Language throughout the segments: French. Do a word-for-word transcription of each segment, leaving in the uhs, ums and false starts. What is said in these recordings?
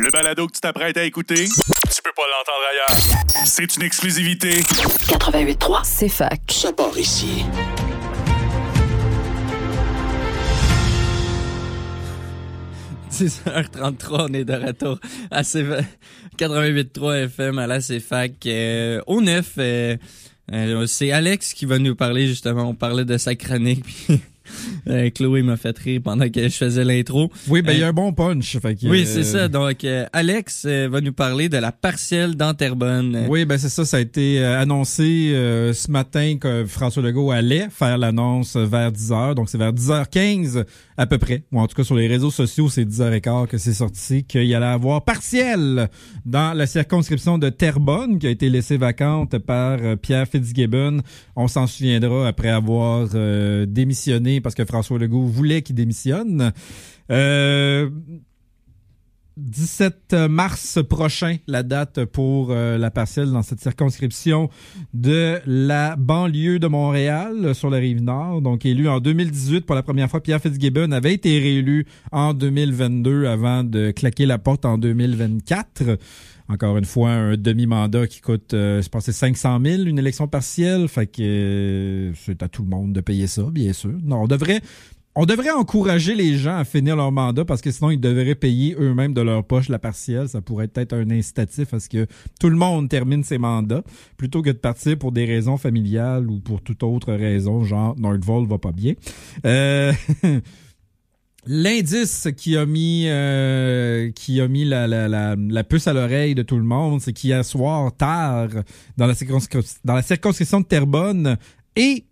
Le balado que tu t'apprêtes à écouter, tu peux pas l'entendre ailleurs. C'est une exclusivité. quatre-vingt-huit trois, c'est fac. Ça part ici. six heures trente-trois, on est de retour à C F A C quatre-vingt-huit trois F M à la C F A C. Euh, au neuf, euh, euh, c'est Alex qui va nous parler, justement. On parlait de sa chronique, puis euh, Chloé m'a fait rire pendant que je faisais l'intro. Oui, ben il euh, y a un bon punch. Fait que, oui, c'est ça. Donc, euh, Alex euh, va nous parler de la partielle dans Terrebonne. Oui, ben c'est ça. Ça a été euh, annoncé euh, ce matin que François Legault allait faire l'annonce vers dix heures. Donc, c'est vers dix heures quinze à peu près. Ou en tout cas, sur les réseaux sociaux, c'est dix heures quinze que c'est sorti qu'il y allait avoir partielle dans la circonscription de Terrebonne qui a été laissée vacante par euh, Pierre Fitzgibbon. On s'en souviendra après avoir euh, démissionné parce que François Legault voulait qu'il démissionne. Euh, dix-sept mars prochain, la date pour euh, la partielle dans cette circonscription de la banlieue de Montréal sur la Rive-Nord. Donc, élu en deux mille dix-huit pour la première fois, Pierre Fitzgibbon avait été réélu en deux mille vingt-deux avant de claquer la porte en deux mille vingt-quatre. Encore une fois, un demi-mandat qui coûte, euh, je pense, c'est cinq cent mille, une élection partielle. Fait que euh, c'est à tout le monde de payer ça, bien sûr. Non, on devrait... On devrait encourager les gens à finir leur mandat parce que sinon, ils devraient payer eux-mêmes de leur poche la partielle. Ça pourrait être un incitatif à ce que tout le monde termine ses mandats plutôt que de partir pour des raisons familiales ou pour toute autre raison, genre Nordvolt va pas bien. Euh... L'indice qui a mis euh, qui a mis la, la, la, la puce à l'oreille de tout le monde, c'est qu'hier soir, tard, dans la, circonscri- dans la circonscription de Terrebonne, et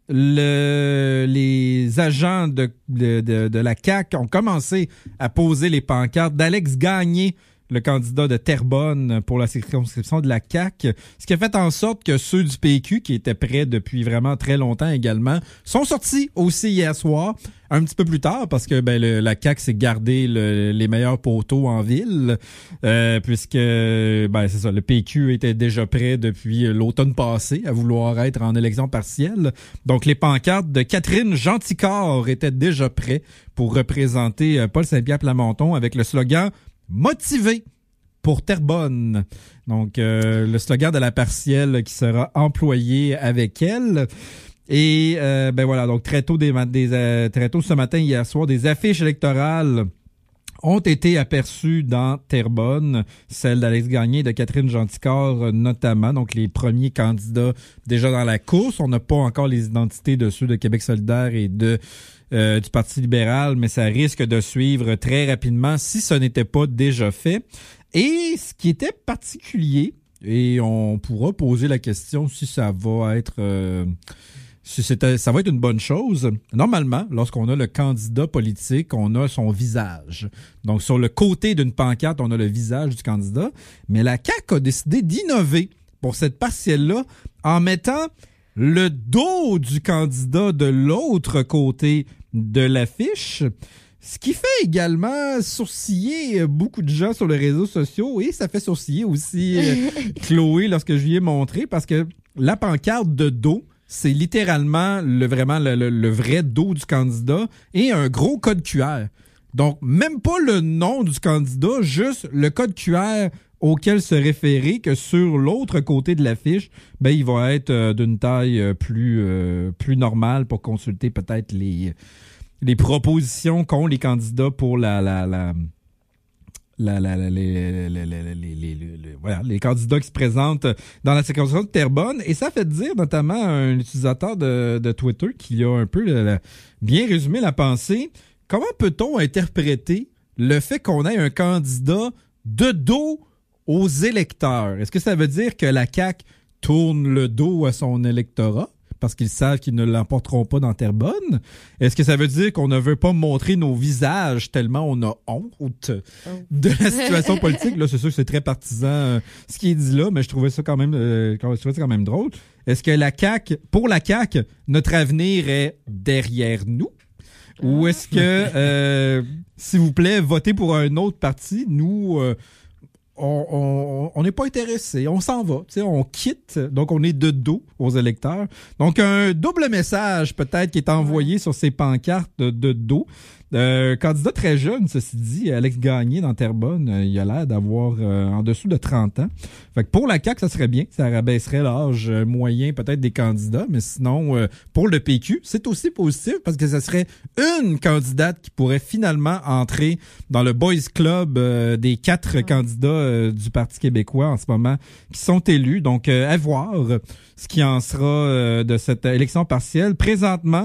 le, les agents de, de, de, de la C A Q ont commencé à poser les pancartes d'Alex Gagné, le candidat de Terrebonne pour la circonscription de la C A Q, ce qui a fait en sorte que ceux du P Q, qui étaient prêts depuis vraiment très longtemps également, sont sortis aussi hier soir, un petit peu plus tard, parce que ben le, la C A Q s'est gardé le, les meilleurs poteaux en ville, euh, puisque ben c'est ça, le P Q était déjà prêt depuis l'automne passé à vouloir être en élection partielle. Donc les pancartes de Catherine Gentilcorps étaient déjà prêts pour représenter Paul Saint-Pierre Plamondon avec le slogan motivé pour Terrebonne. Donc, euh, le slogan de la partielle qui sera employé avec elle. Et, euh, ben voilà, donc très tôt, des, des, euh, très tôt ce matin, hier soir, des affiches électorales ont été aperçues dans Terrebonne, celle d'Alex Gagné et de Catherine Gentilcorps notamment, donc les premiers candidats déjà dans la course. On n'a pas encore les identités de ceux de Québec solidaire et de Euh, du Parti libéral, mais ça risque de suivre très rapidement si ce n'était pas déjà fait. Et ce qui était particulier, et on pourra poser la question si ça va être euh, si c'était, ça va être une bonne chose. Normalement, lorsqu'on a le candidat politique, on a son visage. Donc, sur le côté d'une pancarte, on a le visage du candidat. Mais la C A Q a décidé d'innover pour cette partielle-là en mettant le dos du candidat de l'autre côté de l'affiche, ce qui fait également sourciller beaucoup de gens sur les réseaux sociaux et ça fait sourciller aussi euh, Chloé lorsque je lui ai montré parce que la pancarte de dos, c'est littéralement le vraiment le, le, le vrai dos du candidat et un gros code Q R. Donc, même pas le nom du candidat, juste le code Q R auquel se référer que sur l'autre côté de l'affiche, ben il va être euh, d'une taille euh, plus euh, plus normale pour consulter peut-être les les propositions qu'ont les candidats pour la la la la, la, la les, les, les, les, les, les, les, voilà, les candidats qui se présentent dans la circonscription de Terrebonne. Et ça fait dire notamment à un utilisateur de, de Twitter qui a un peu le, le, bien résumé la pensée. Comment peut-on interpréter le fait qu'on ait un candidat de dos aux électeurs? Est-ce que ça veut dire que la C A Q tourne le dos à son électorat parce qu'ils savent qu'ils ne l'emporteront pas dans Terrebonne? Est-ce que ça veut dire qu'on ne veut pas montrer nos visages tellement on a honte de la situation politique? Là, c'est sûr que c'est très partisan euh, ce qui est dit là, mais je trouvais ça quand même, euh, je trouvais ça quand même drôle. Est-ce que la C A Q, pour la C A Q, notre avenir est derrière nous? Ou est-ce que, euh, s'il vous plaît, votez pour un autre parti, nous... Euh, on n'est pas intéressé, on s'en va, on quitte, donc on est de dos aux électeurs. Donc un double message peut-être qui est envoyé sur ces pancartes de, de dos. Euh, candidat très jeune, ceci dit, Alex Gagné dans Terrebonne, euh, il a l'air d'avoir euh, en dessous de trente ans. Fait que pour la C A Q, ça serait bien. Ça rabaisserait l'âge euh, moyen peut-être des candidats, mais sinon, euh, pour le P Q, c'est aussi positif parce que ça serait une candidate qui pourrait finalement entrer dans le Boys Club euh, des quatre mmh. candidats euh, du Parti québécois en ce moment qui sont élus. Donc, euh, à voir ce qui en sera euh, de cette élection partielle. Présentement,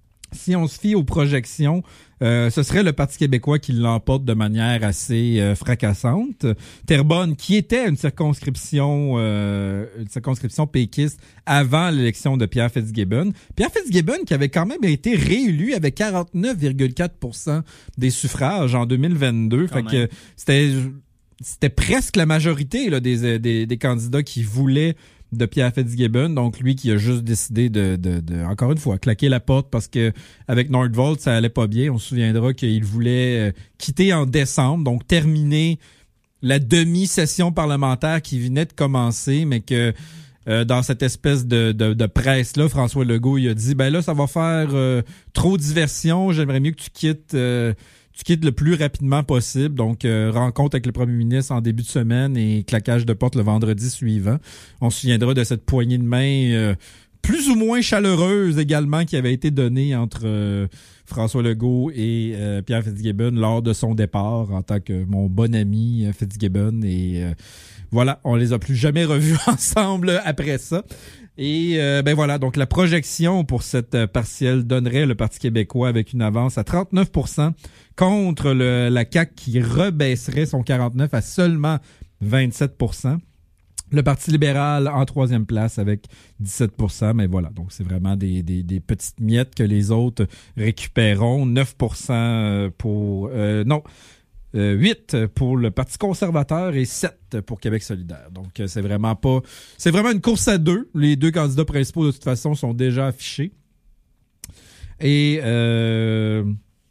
si on se fie aux projections, euh, ce serait le Parti québécois qui l'emporte de manière assez euh, fracassante. Terrebonne, qui était une circonscription euh, une circonscription péquiste avant l'élection de Pierre Fitzgibbon. Pierre Fitzgibbon qui avait quand même été réélu avec quarante-neuf virgule quatre pour cent des suffrages en deux mille vingt-deux. Quand fait même. que c'était c'était presque la majorité là, des, des, des candidats qui voulaient de Pierre Fitzgibbon, donc lui qui a juste décidé de, de, de, encore une fois, claquer la porte parce que avec Nordvolt, ça allait pas bien. On se souviendra qu'il voulait quitter en décembre, donc terminer la demi-session parlementaire qui venait de commencer, mais que euh, dans cette espèce de, de, de presse-là, François Legault, il a dit, ben là, ça va faire euh, trop de diversion, j'aimerais mieux que tu quittes... Euh, Tu quittes le plus rapidement possible. Donc, euh, rencontre avec le premier ministre en début de semaine et claquage de porte le vendredi suivant. On se souviendra de cette poignée de main euh, plus ou moins chaleureuse également qui avait été donnée entre euh, François Legault et euh, Pierre Fitzgibbon lors de son départ en tant que mon bon ami euh, Fitzgibbon. Et euh, voilà, on les a plus jamais revus ensemble après ça. Et euh, ben voilà, donc la projection pour cette euh, partielle donnerait le Parti québécois avec une avance à trente-neuf pour cent contre le, la C A Q qui rebaisserait son quarante-neuf à seulement vingt-sept pour cent. Le Parti libéral en troisième place avec dix-sept pour cent, mais voilà, donc c'est vraiment des, des, des petites miettes que les autres récupéreront. neuf pour cent pour... Euh, non... Euh, huit pour le Parti conservateur et sept pour Québec solidaire. Donc, euh, c'est vraiment pas... C'est vraiment une course à deux. Les deux candidats principaux, de toute façon, sont déjà affichés. Et euh,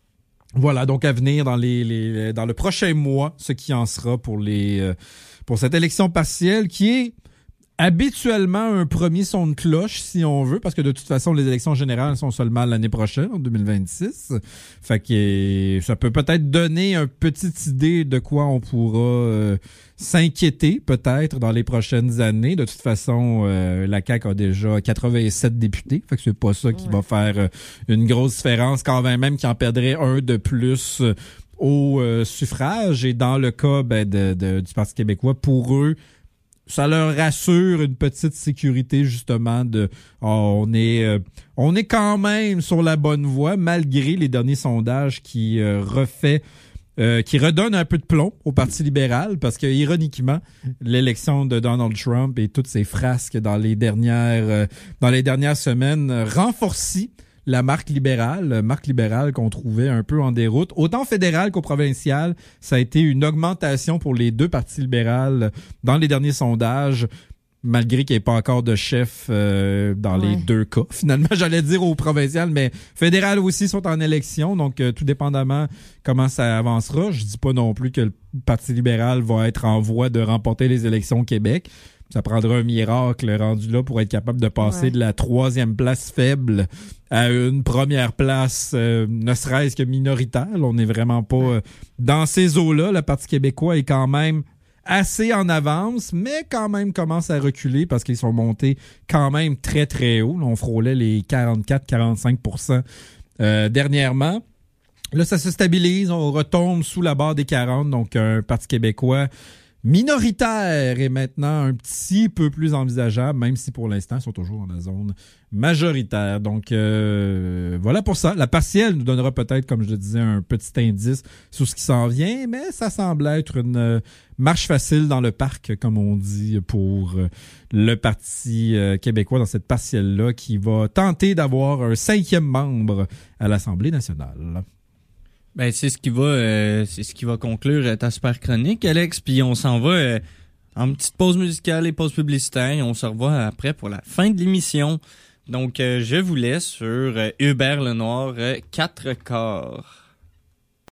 voilà, donc à venir dans les, les dans le prochain mois, ce qui en sera pour les euh, pour cette élection partielle qui est habituellement un premier son de cloche, si on veut, parce que de toute façon, les élections générales sont seulement l'année prochaine, en deux mille vingt-six. Fait que ça peut peut-être donner une petite idée de quoi on pourra euh, s'inquiéter, peut-être, dans les prochaines années. De toute façon, euh, la C A Q a déjà quatre-vingt-sept députés. Fait que c'est pas ça qui ouais. va faire euh, une grosse différence, quand même, qui en perdrait un de plus euh, au euh, suffrage. Et dans le cas ben, de, de, du Parti québécois, pour eux, ça leur rassure une petite sécurité justement de oh, on est euh, on est quand même sur la bonne voie malgré les derniers sondages qui euh, refait euh, qui redonnent un peu de plomb au Parti libéral parce que ironiquement l'élection de Donald Trump et toutes ses frasques dans les dernières euh, dans les dernières semaines euh, renforcient la marque libérale, marque libérale qu'on trouvait un peu en déroute. Autant fédéral qu'au provincial, ça a été une augmentation pour les deux partis libéraux dans les derniers sondages, malgré qu'il n'y ait pas encore de chef euh, dans ouais. les deux cas. Finalement, j'allais dire au provincial, mais fédéral aussi sont en élection, donc euh, tout dépendamment comment ça avancera. Je dis pas non plus que le Parti libéral va être en voie de remporter les élections au Québec. Ça prendra un miracle rendu là pour être capable de passer ouais. de la troisième place faible à une première place, euh, ne serait-ce que minoritaire. Là, on n'est vraiment pas euh, dans ces eaux-là. Le Parti québécois est quand même assez en avance, mais quand même commence à reculer parce qu'ils sont montés quand même très, très haut. Là, on frôlait les quarante-quatre à quarante-cinq pour cent euh, dernièrement. Là, ça se stabilise. On retombe sous la barre des quarante, donc un Parti québécois minoritaire est maintenant un petit peu plus envisageable, même si pour l'instant, ils sont toujours dans la zone majoritaire. Donc, euh, voilà pour ça. La partielle nous donnera peut-être, comme je le disais, un petit indice sur ce qui s'en vient, mais ça semble être une marche facile dans le parc, comme on dit, pour le Parti québécois dans cette partielle-là, qui va tenter d'avoir un cinquième membre à l'Assemblée nationale. Ben c'est ce qui va euh, c'est ce qui va conclure ta super chronique, Alex, puis on s'en va euh, en petite pause musicale et pause publicitaire et on se revoit après pour la fin de l'émission. Donc euh, je vous laisse sur euh, Hubert Lenoir euh, quatre quarts.